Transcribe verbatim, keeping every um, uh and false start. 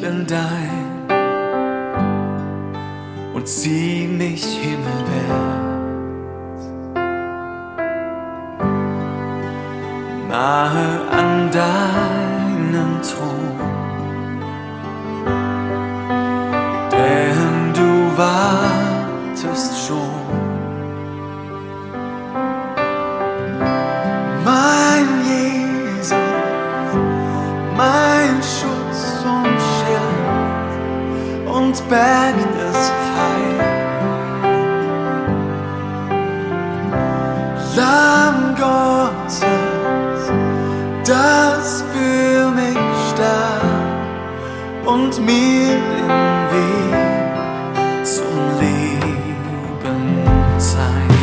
denn dein und zieh mich himmelwärts nahe an deinem Thron, denn du wartest schon. Mein Jesus, mein Schutz und Schild und Berg des Heils, Lamm Gottes, das für mich starb und mir den Weg zum Leben zeigt.